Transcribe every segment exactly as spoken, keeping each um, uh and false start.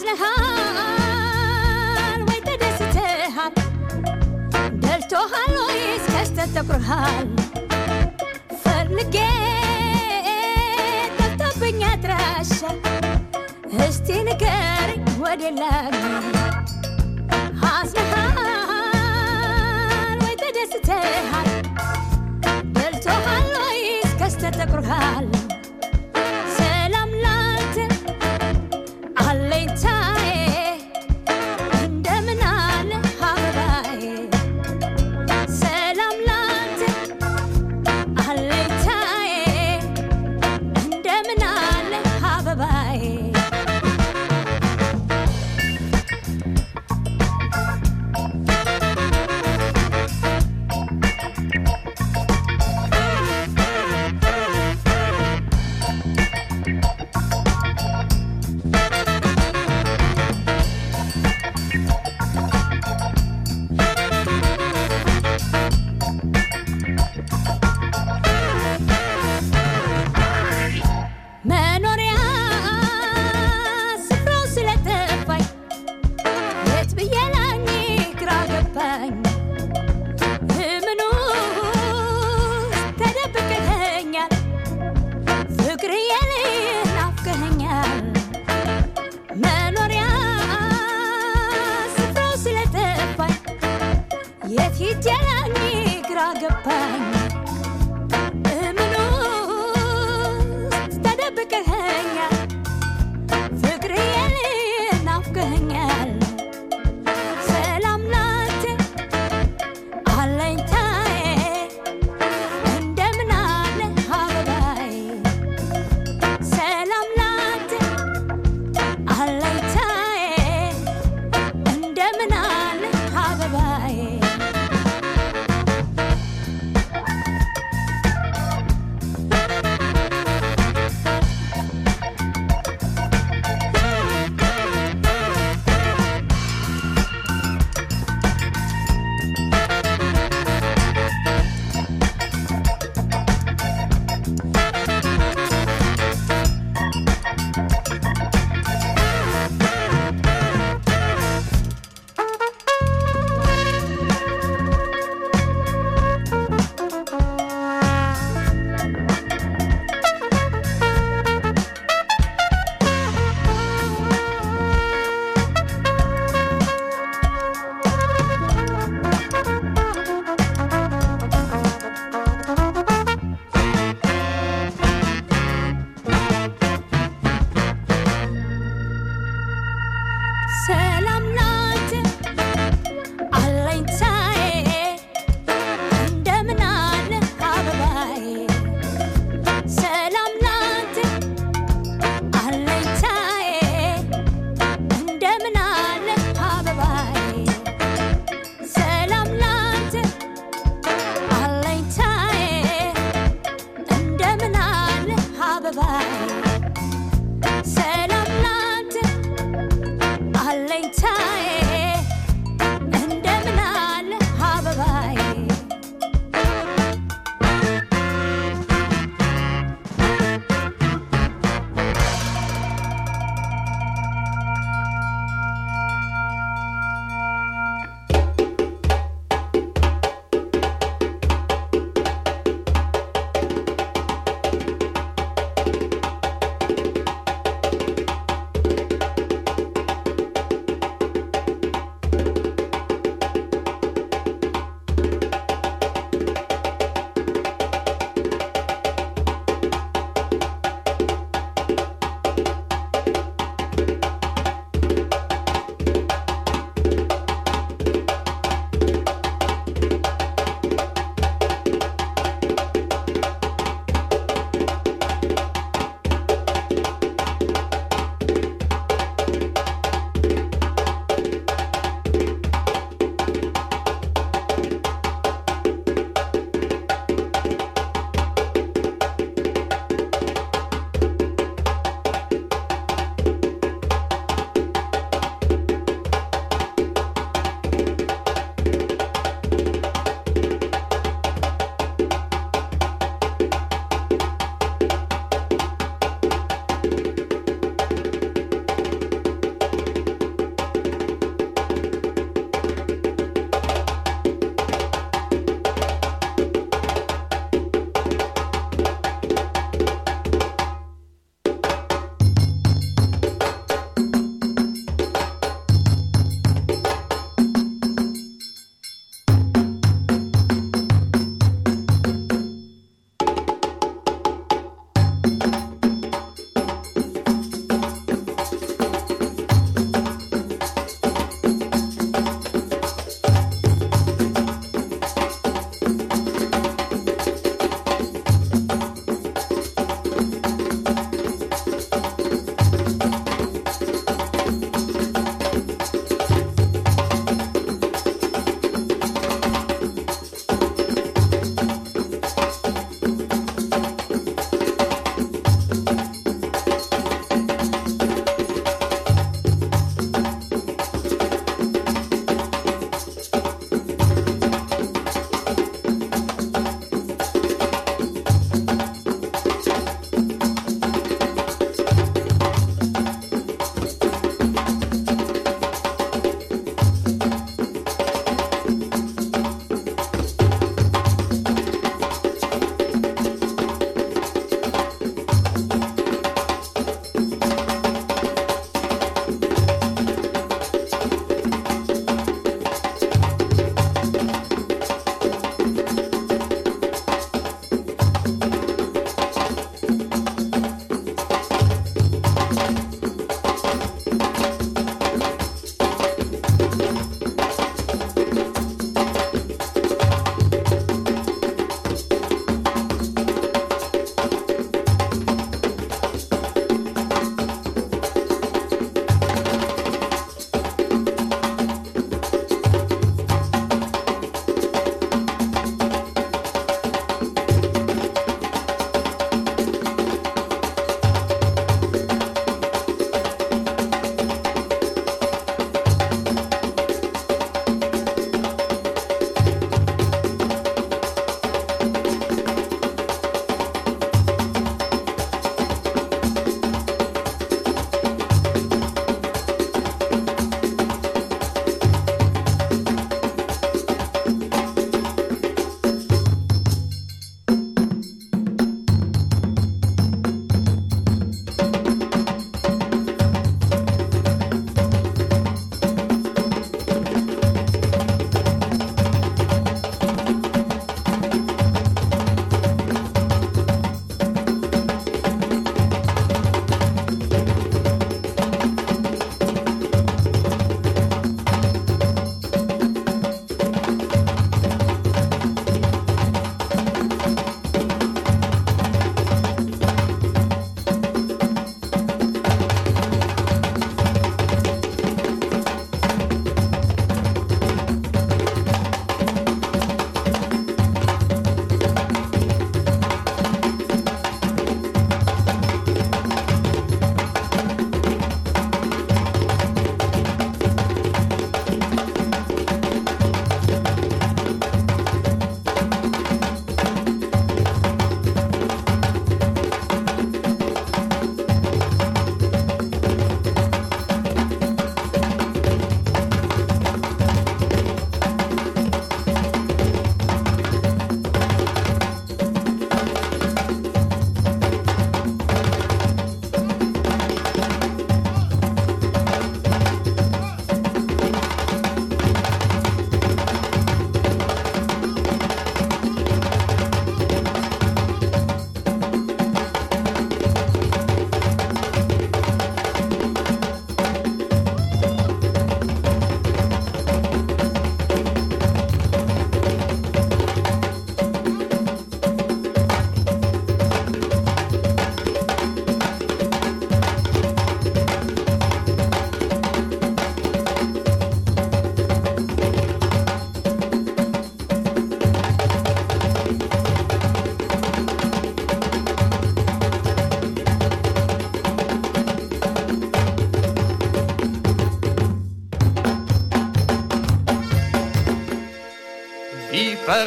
አዝነሃል ወይ ተደስተሃል ደልቶሃል ወይስ ከስተተኩርሃል ፈልጌ ጠፍቶብኝ አድራሻ እስቲ ንገረኝ ወደላኝ አዝነሃል ወይ ተደስተሃል ደልቶሃል ወይስ ከስተተኩርሃል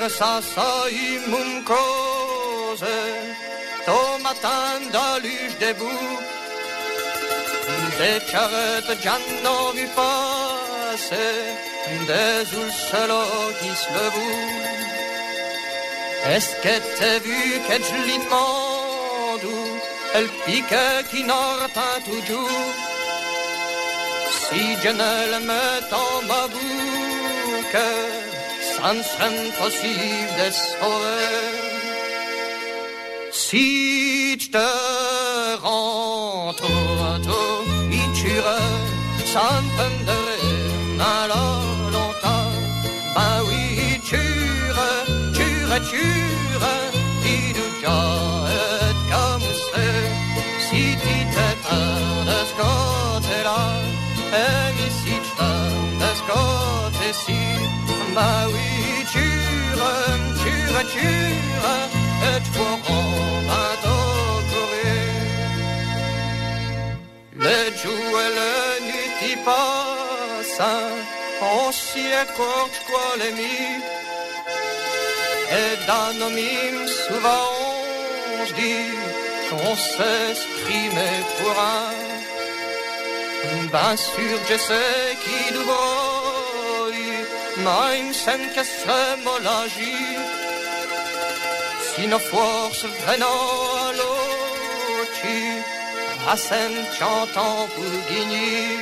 versa sai mum cose, to matin da luge debout, des charrettes già vu passer, des ulcelots qui se levouent. Est-ce que t'as vu que je lui demande où elle pique qui n'entend toujours? Si je ne le mets dans ma bouche, ça ne serait impossible de sauver. Si je te rends tour à tour, il tuerait sans peine alors longtemps. Ben oui, il tuerait, tuerait, tuerait, il nous jette comme c'est. Si tu t'éteins de ce côté-là, et si tu t'éteins de ce côté-ci, ben oui, tuerait, tuerait, tuerait, et tu pourras bientôt courir. Le jour et le nuit qui passent, on s'y accorde quoi les mis. Et dans nos mimes, souvent on se dit qu'on s'exprime pour un. Ben sûr, je sais qui nous brouille, même sans que ce mot-là-gît. Si nos forces venant à l'autre, à scène chantant pour gagner.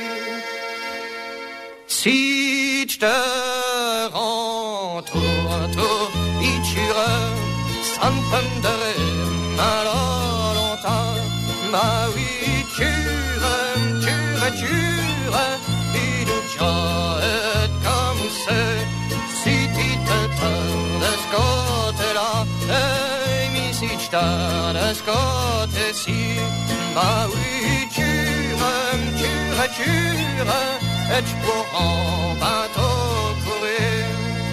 Si je te rends tour à tour, il tuerait sans peine de rire, alors longtemps. Bah oui, tuerait, tuerait, tuerait, il nous jette comme c'est. Si tu te tournes de ce côté-là, et mais si je te de ce côté-ci, bah oui, tuerait, tuerait, tuerait, et tu pourras bientôt courir.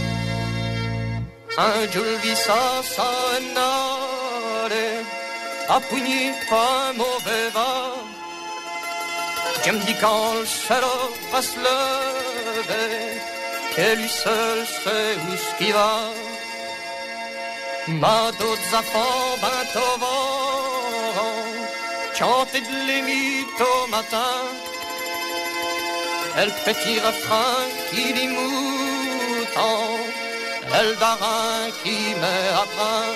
Un jour le vis ça, ça n'allait, appuyé par un mauvais vent. Je me dis quand le salaud va se lever, que lui seul sait où ce qui va. Ma d'autres enfants bientôt vont chanter de l'émite au matin. Elle petit refrain qui dit mouton, elle darin qui me apprend.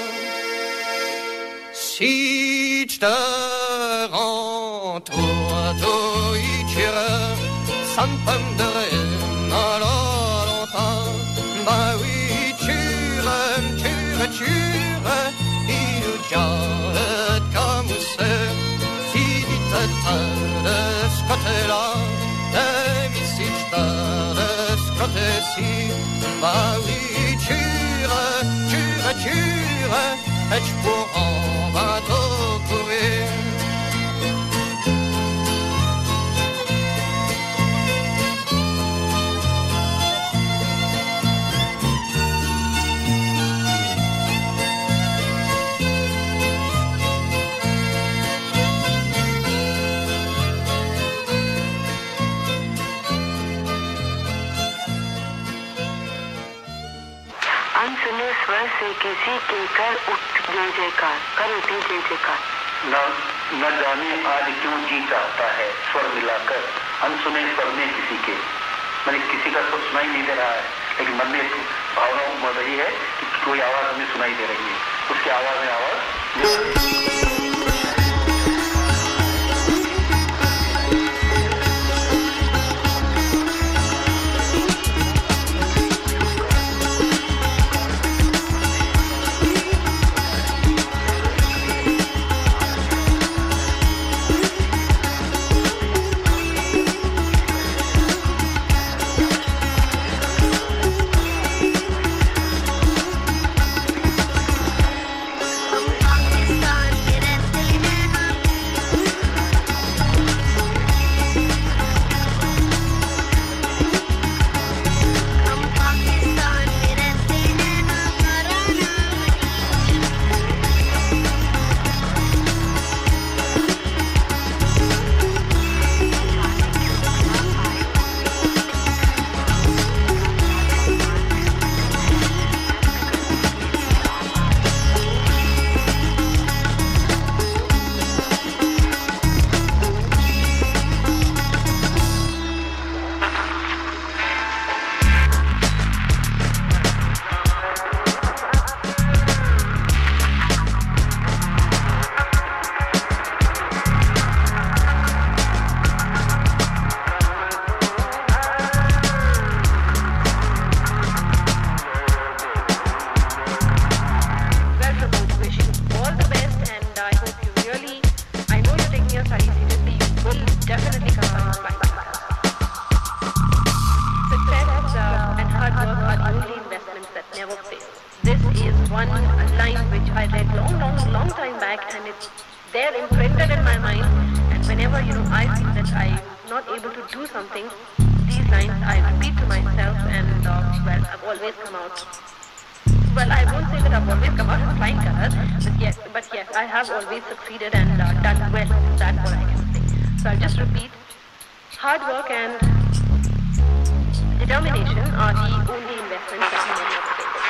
Si je te rends tour à tour, il tuerait sans peine de rire, alors longtemps. Ben oui, tuerait, tuerait, tuerait, il nous jette comme c'est. Si tu te de ce côté-là, et si je te de ce côté-ci, ben oui, tuerait, tuerait, tuerait, et tu pourras bientôt courir. अनसुने स्वर से किसी के कर उठ जय जयकार, कर उठे जय जयकार। न न जाने आज क्यों जी चाहता है स्वर मिलाकर अनसुने स्वर में किसी के, मैंने किसी का स्वर सुनाई नहीं दे रहा है, लेकिन मन में एक भावना बढ़ रही है कि कोई आवाज हमें सुनाई दे रही है, उसकी आवाज में आवाज। Get it's there imprinted in my mind, and whenever, you know, I feel that I'm not able to do something, these lines I repeat to myself, and uh, well, I've always come out. Well, I won't say that I've always come out with flying colors, but yes, but yes, I have always succeeded and uh, done well. That's what I can say. So I'll just repeat: hard work and determination are the only investments that you make.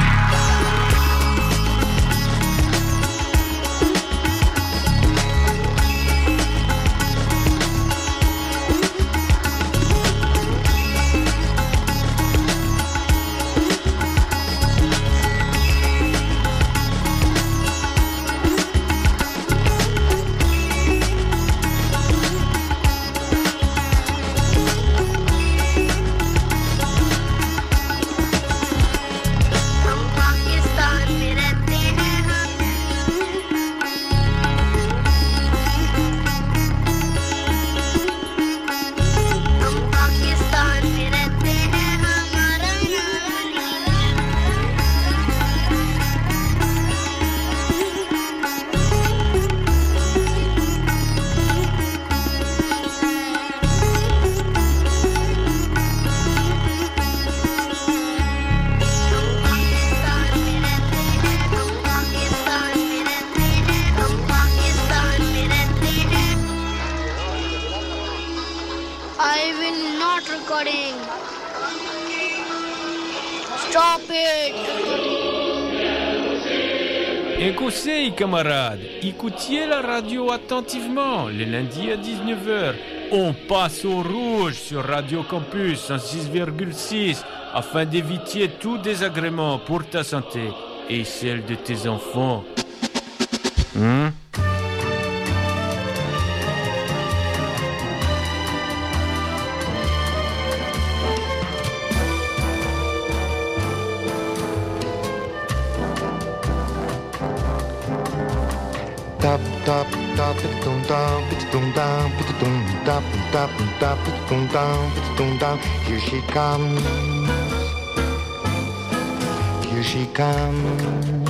Écossais, camarades, écoutiez la radio attentivement. Le lundi à dix-neuf heures, on passe au rouge sur Radio Campus cent six virgule six afin d'éviter tout désagrément pour ta santé et celle de tes enfants. Hein? Tap tap tap it dum dum it dum dum it dum tap tap tap it dum dum it dum dum. Here she comes, here she comes.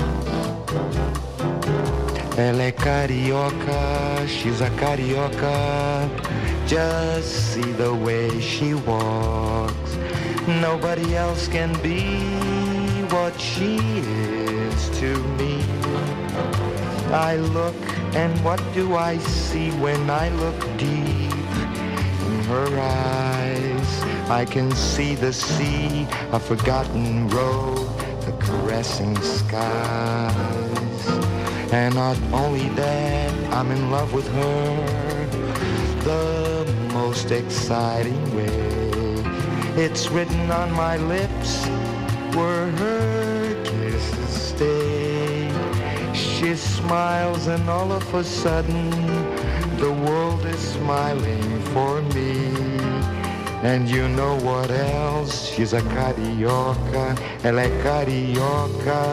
Elle est carioca, she's a carioca. Just see the way she walks. Nobody else can be what she is to me. I look, and what do I see when I look deep in her eyes? I can see the sea, a forgotten road, the caressing skies. And not only that, I'm in love with her the most exciting way. It's written on my lips where her kisses stay. She smiles and all of a sudden the world is smiling for me. And you know what else? She's a carioca, elle est carioca.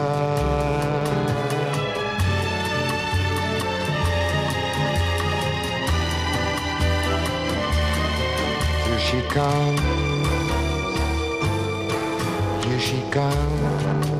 Here she comes, here she comes.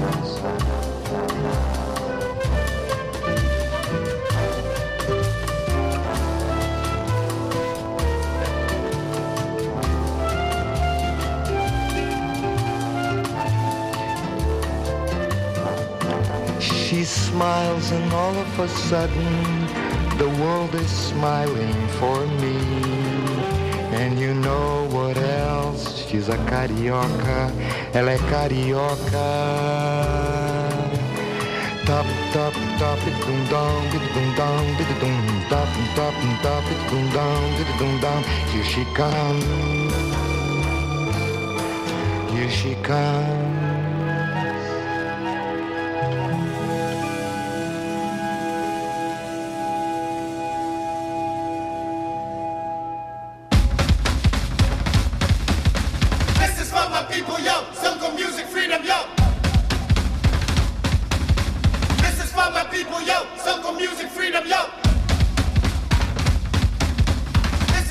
She smiles and all of a sudden the world is smiling for me. And you know what else? She's a carioca, elle est carioca. Top, top, top, it dum dum, it dum dum, it dum top, top, top, it dum dum, it dum dum. Here she comes, here she comes.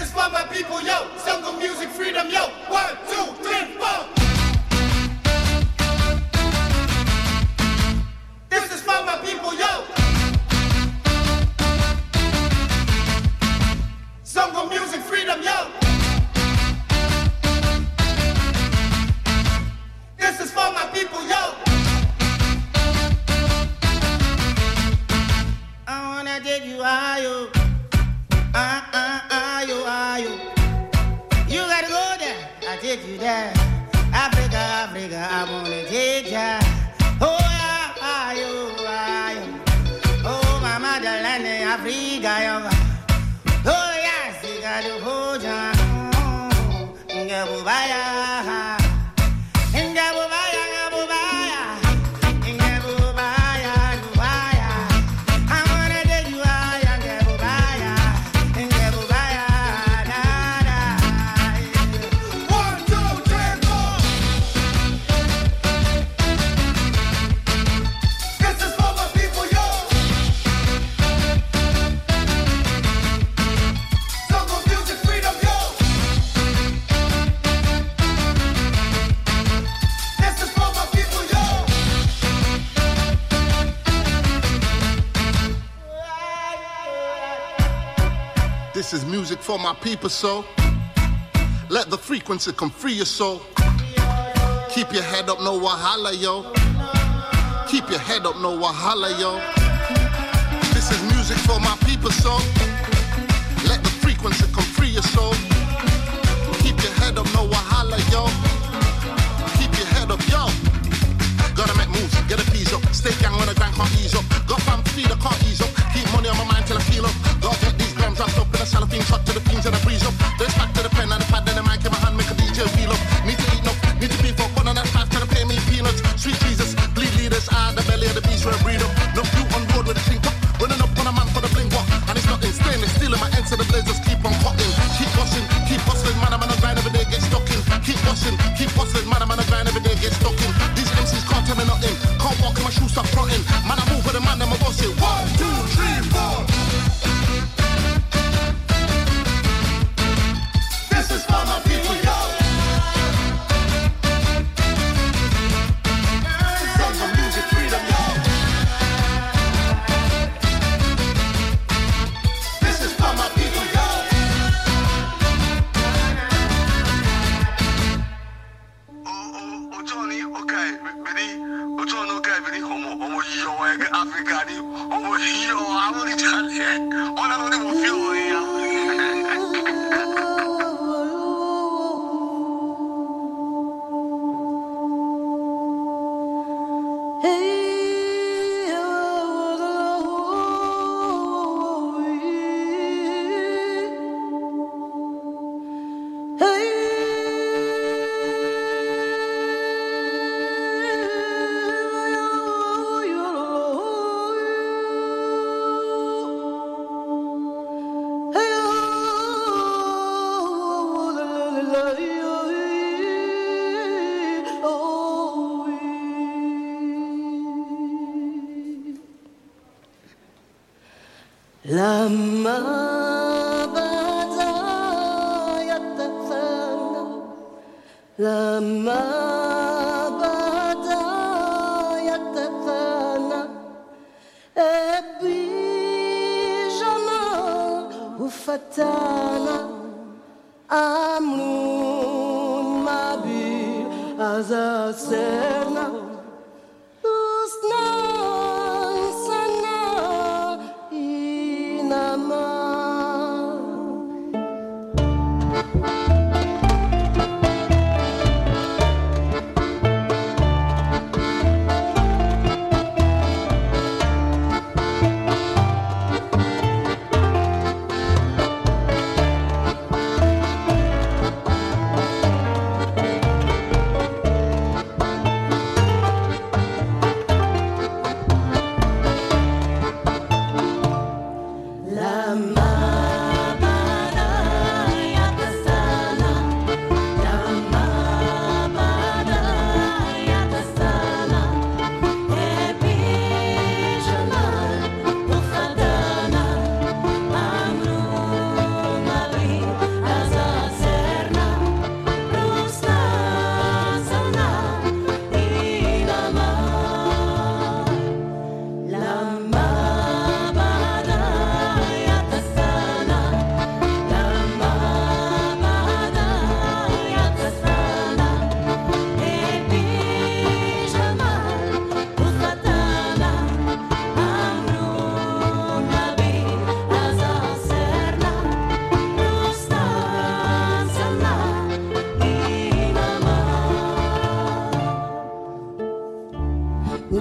People, yo, jungle music freedom, yo, one, two, three, four. you are you. Ah, ah, ah, you are you. You gotta go there, I take you there. Africa, Africa, I wanna take ya. Oh, yeah, ah, you, ah, you. Oh, my motherland, Africa, yoga. Oh, yes, you gotta hold ya. Ngabubaya, Ngabubaya, Ngabubaya, Ngabubaya, Ngabubaya. I wanna take you high, Ngabubaya, Ngabubaya, da da. One, two, three, four. This is for my people, yo. Jungle music, freedom, yo. This is for my people, yo. This is music for my people, so let the frequency come free your soul. Keep your head up, no wahala, yo. Keep your head up, no wahala, yo. This is music for my people, so let the frequency come free your soul. Keep your head up, no wahala, yo. Keep your head up, yo. Gotta make moves, get a piece up. Stay gang when the grind can't ease up. Got fam feed, I can't ease up. Keep money on my mind till I feel up. Gotta get these grams wrapped up in a cellophane, shot to the fiends and I breeze up. Then back to the pen and the pad and the mic in my hand, make a D J wheel up. Need to eat enough, need to beef up. One on that fast, trying to pay me peanuts. Sweet Jesus, bleed leaders out the belly of the beast where I breed up. No you on road with a think up. Running up on a man for the bling walk. And it's nothing stainless, stealing my ends to the blazers. Keep on cutting, keep busting, keep hustling. Man, I'm on a grind every day, get stuck in. Keep busting, keep hustling. Man, I'm on a grind every day, get stuck in. These M Cs can't tell me nothing. Can't walk in my shoes, stop fronting. Man, I move with a man, then my boss say one, two, three, four. This is for my people, yo. Jungle music, freedom, yo. This is for my people, yo. Oh, oh, oh, Johnny, okay, Billy, oh, Johnny, okay, Billy, homo, homo, yo, Africa, homo, yo, I'm only Johnny, all I don't even feel, yeah. لما بدا يتفنى لما بدا يتفنى بيجانا وفتانا أمنون ما بي أزاسرنا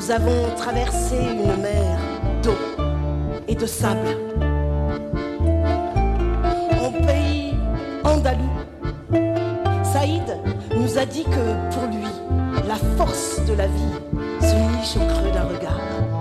nous avons traversé une mer d'eau et de sable. En pays andalou, Saïd nous a dit que pour lui, la force de la vie se niche au creux d'un regard.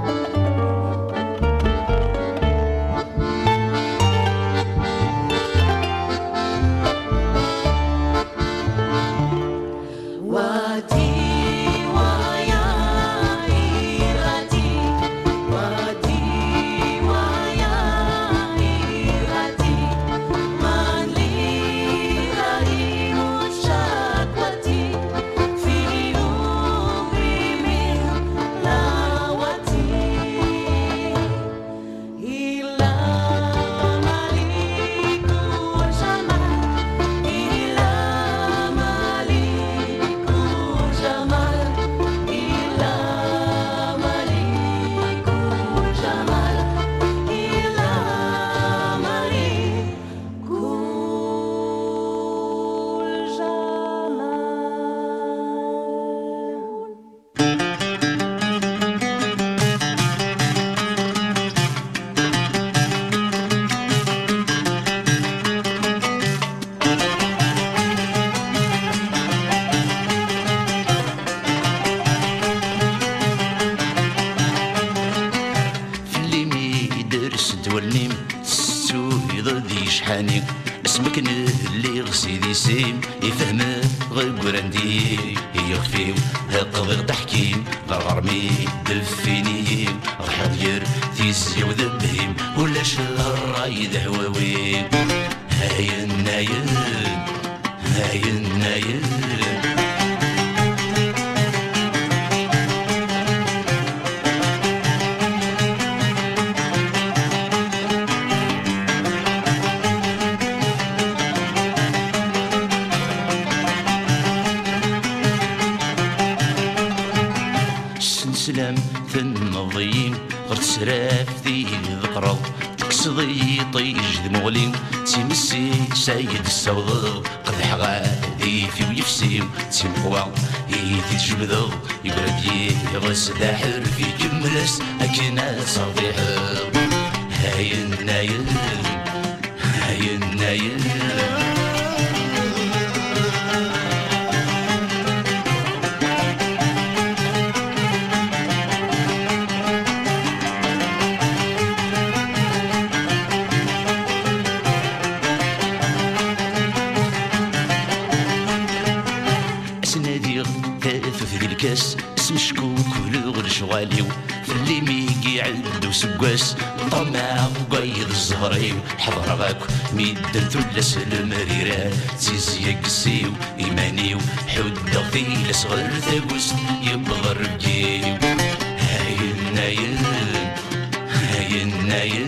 اسمك اللي غسيدي سيم يفهم غقرندي يخفيو هقضي تحكيم غرغرمي دفيني غحضير تيزي وذبهيم ولا شهر رايد هواوي هاي النايل هاي النايل سلام ثم ضيم غير تسراف ذي ذكرى تكسضي طيج ذمولي تيمسي سايد السوض قدح غادي في ويفسيم تيمقوى يثي تجبدو يقول بيه غس داحر في كملس أكنا صديح هاي النايل هاي النايل الكاس اسم شكوك ولغر شغاليو فاللي ميقي عدو سقاس طمع وقايد الزهريو حضر غاكو ميدن ثلس المريران تيزي قسيو إيمانيو حد في لصغر ثقوس يبغر بجيو هاي النايل هاي النايل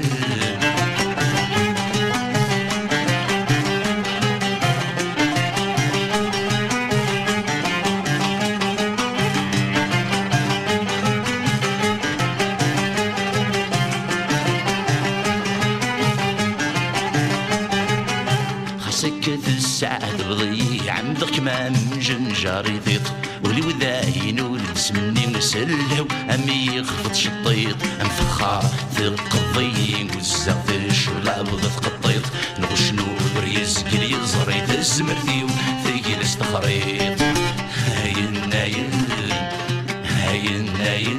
سكت الساعة تبضي عمدك ما من جنجاري ضيط ولي وذاين ولد سمني مسلو أمي يخفض شطيط أم فخار ثق الضيين وزاق في الشولا بغث قطيط نغش نور يزق لي زريت الزمرتيو ثقيل استخريط هاي النايل هاي النايل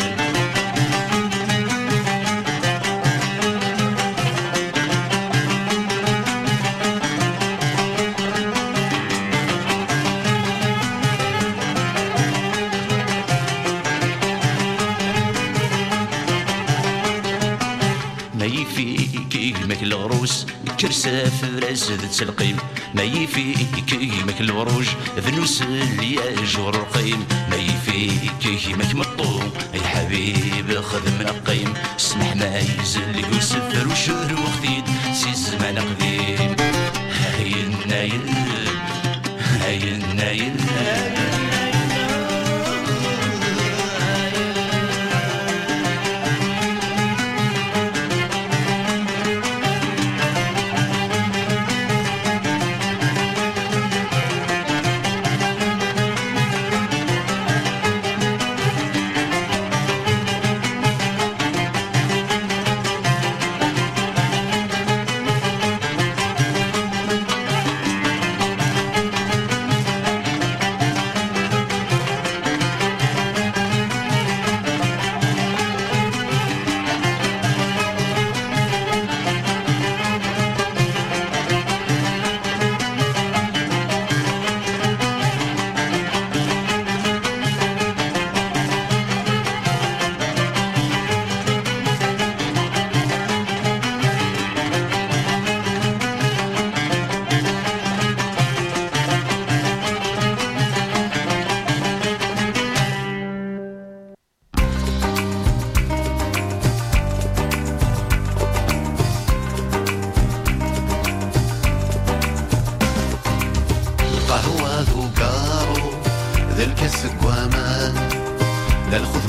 ما يفيك يهمك الغروس كرسة فراس تلقيم ما يفيك يهمك الوروج ذنوس الياج والرقيم ما يفيك يهمك مطوم يا حبيب خذ من القيم اسمح ما يزل يوسف وشهر وخديد سي زمان قديم هاي النايل هاي النايل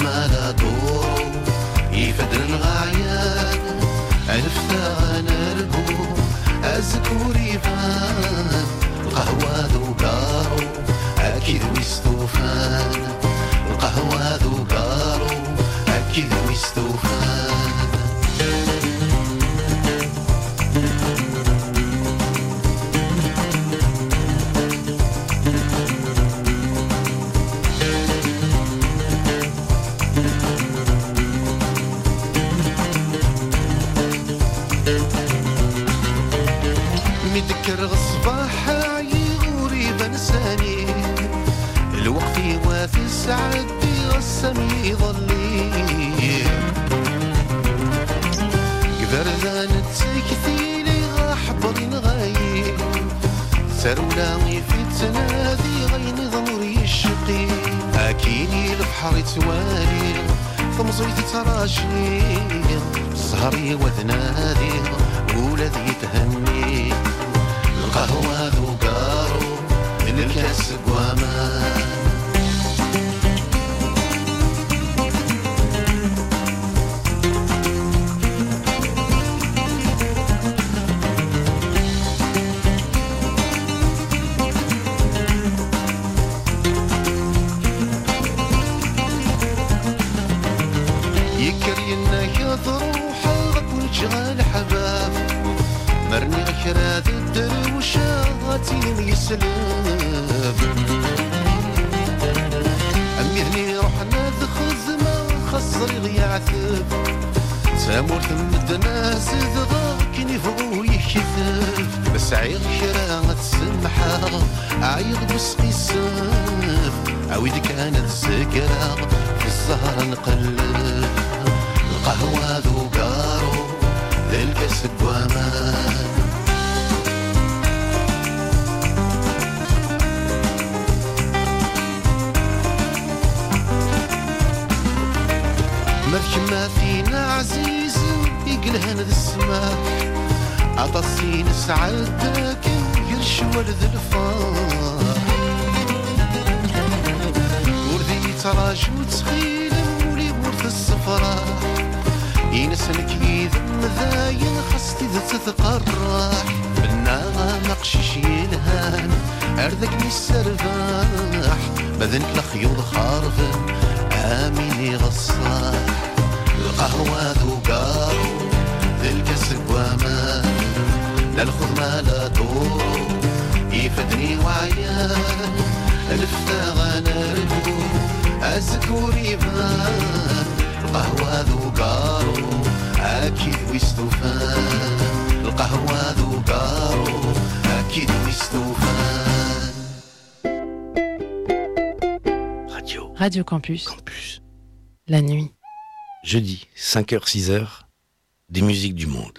ما لا دور يفدن غعيان عرفتا نرقو أذكوري فان القهوة ذو قارو أكيد ويستوفان القهوة ذو قارو أكيد ويستوفان مذكر الصباح يغوري بنساني الوقت يوافي السعد يغسم يظلي قبردان تسكتيلي غحبر نغايب سرولاوي في تنادي غين ضمري الشقي أكيني البحر توالي ثمزيت تراجي سهري وذنادي ولذي تهني القهوة ذو قارو الكاس قوامان يكرينا يضروح والجغال حباب مرني غكرات الدروشة غاتين يسلب أميذني روحنا ذخزمة خصري غيعثب سامور ثم الناس ذغاكني فوق يكثب بس عيغ كرا تسمحها عيغ بسقي السف عويد كانت سكرة في السهرة نقلب القهوة ذو قارو ذي الكاس قوامان مركب ما فينا عزيز يقلهن ذي السماء عطاسين سعدك يرش ولد الفار وردي تراجو تخيل مولي ورث السفرة ينسلك يذم ذاين خستي ذا تتقرح بالناغة مقشش يلهان أردك السرباح بذنك لخيوض خارفن آميني غصاح القهوة ذو قارو ذي الكاس قوامان لا الخدمة لا دور يفدني وعيان الفتا غنربو أذكوري بان القهوة ذو قارو أكيد ويستوفان القهوة ذو قارو أكيد ويستوفان Radio. Radio Campus. Campus. La nuit. Jeudi, cinq heures six heures, des musiques du monde.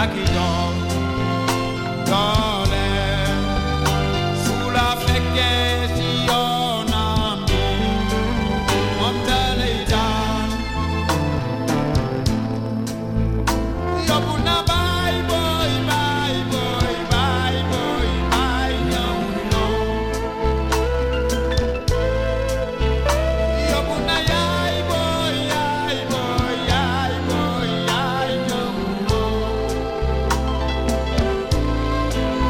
Jackie John, darling, sulla fecche si onami, montale dan, io buna bye boy, bye boy, bye boy, bye no no, io buna yai boy, yai boy, yai boy, yai no no.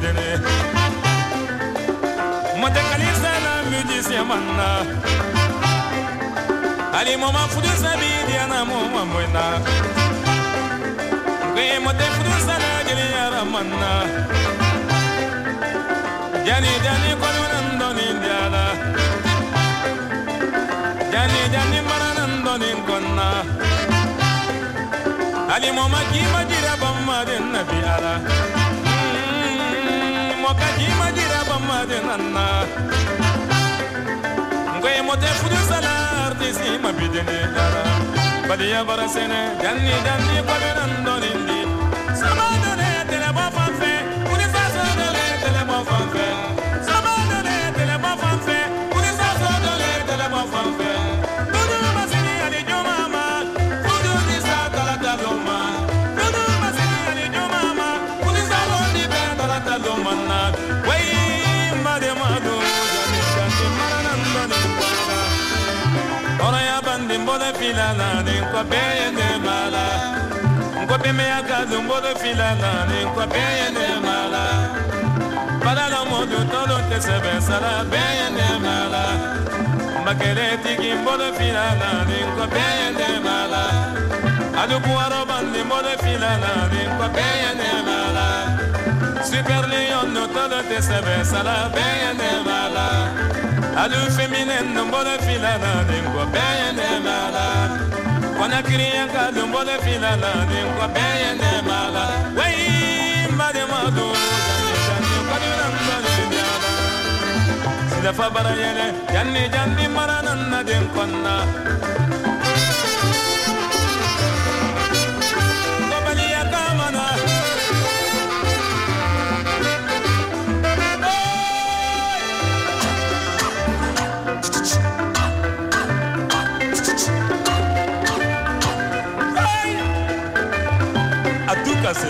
bidene Monte Calisa la musicien manna Ali mama fudu sabi diana mama moina Gwe monte fudu sana geli yara manna Jani jani kono nandoni diala Jani jani maranandoni konna Ali mama kima jira bamma den nabi ala Moka kima jira bamma den anna Ngoy mote fudu sala artisi mabidene ala Badiya barasene janni janni kolenandoni ndi Sama done tele bo fanfe Uni sasa dole tele bo fanfe Sama dole tele bo fanfe Uni sasa dole tele bo fanfe Tudu masini ali jomama Fudu di sa kala taloma Tudu masini ali jomama Uni sasa di be kala taloma Wey mbade madu Jani jani maranandoni kwala Ora ya bandi mbode filana Ni kwa beye ne mala Nkwape me akazu mbode filana Ni kwa beye ne mala Padala modu tolo te sebe sala beye ne mala Makele tiki mbode filana Ni kwa beye ne mala Adu puaro bandi mbode filana Ni kwa beye ne mala Super Leon no tolo te sebe sala beye ne mala Adu feminen mbode filana Ni kwa beye ne mala Kwana kriya ka dumbole filana Ni kwa beye ne mala Wey mbade madu Jani jani kwadirandoni diala Sida fa barayele Janni janni marananna den konna Kobaliya kamana Adukase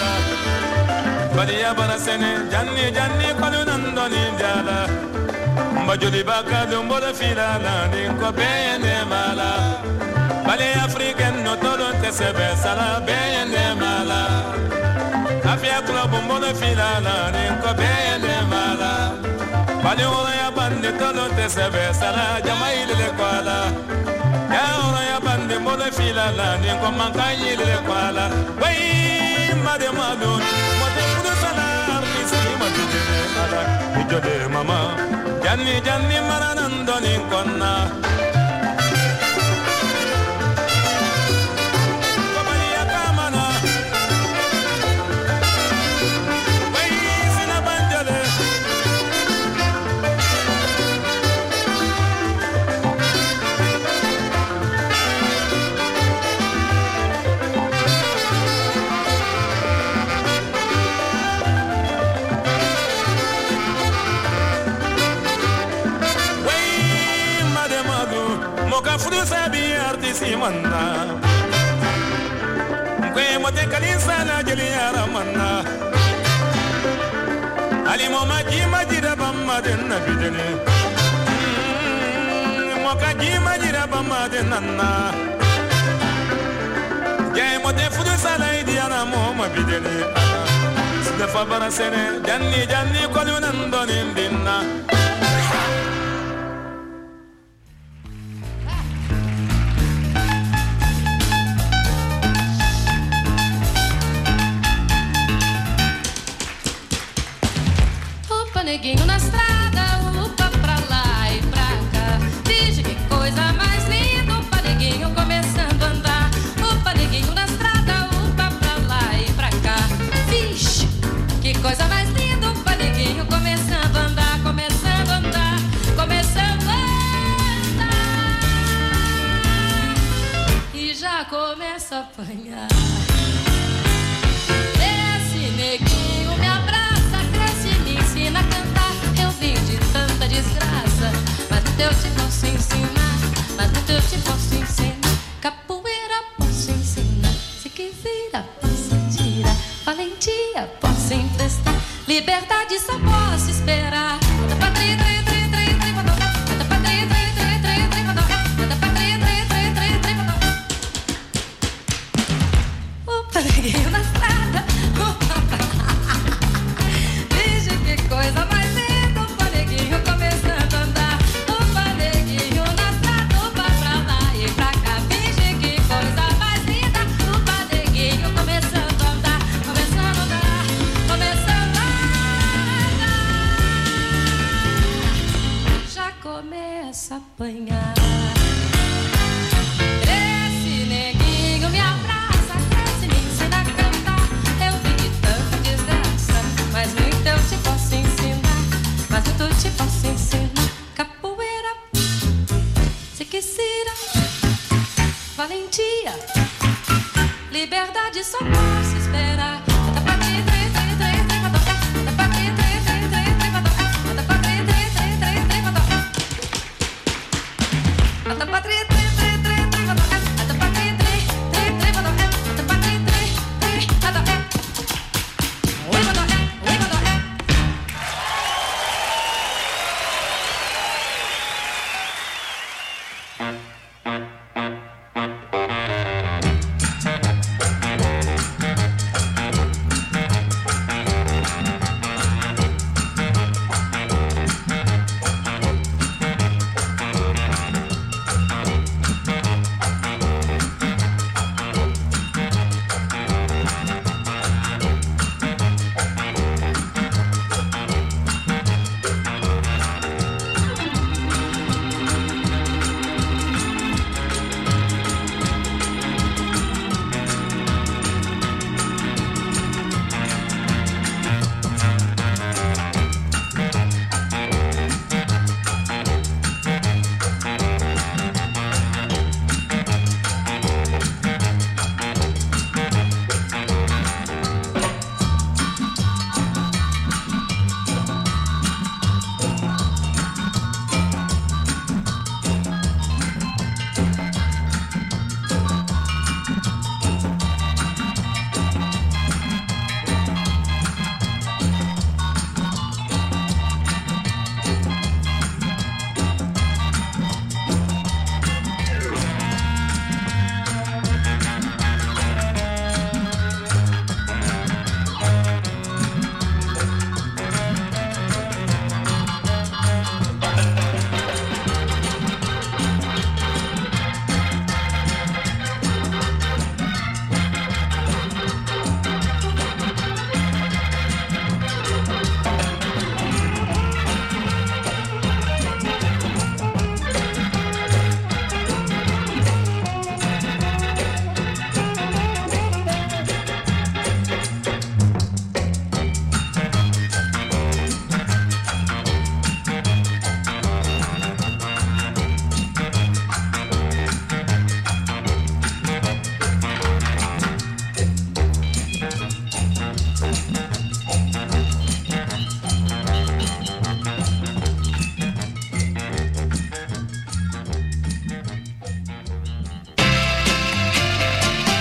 Badiya barasene janni janni kalu nandoni jala Bajuli baka dumbo de fila la ninko bene mala. Bale africain no todo te se besala bene mala. Afia club bombo de fila la ninko bene mala. Bale ora ya bande todo te se besala jamaile le kwala. Ya ora ya bande mo de fila la ninko mankayi le kwala. Wai made madun mo te pudu salar nisi madune mala. Ijode mama Janni janni maranando ninkonna Komariya kamana Wai sina banjale Moka fudu sabi artisi manna Kwe mote kalisa na jeli yara manna Ali moma jima jira bamma den na bidene Moka jima jira bamma den nanna Jai mote fudu sala idi yana moma bidene Sida fabara sene janni janni kolu nandoni dinna Neguinho na estrada, upa pra lá e pra cá. Veja que coisa mais linda, opa neguinho começando a andar. Opa neguinho na estrada, upa pra lá e pra cá. Vixe, que coisa mais linda, opa neguinho começando a andar, começando a andar, começando a andar. E já começa a apanhar. Esse neguinho me abraça, cresce e me ensina a cantar. Eu vim de tanta desgraça, mas no teu te posso ensinar. Mas no teu te posso ensinar. Capoeira posso ensinar. Se quiser posso tirar. Valentia posso emprestar. Liberdade só posso esperar. Da patria, tre, tre, tre, tre, pra tocar. Da patria, tre, tre, tre, tre, pra tocar. Da patria, tre, tre, tre, tre, pra tocar. Opa, neguinho na estrada. Veja que coisa mais linda, opa neguinho começando a andar. Opa neguinho na estrada, opa pra lá e pra cá. Veja que coisa mais linda, opa neguinho começando a andar, começando a andar, começando a andar. Já começa a apanhar.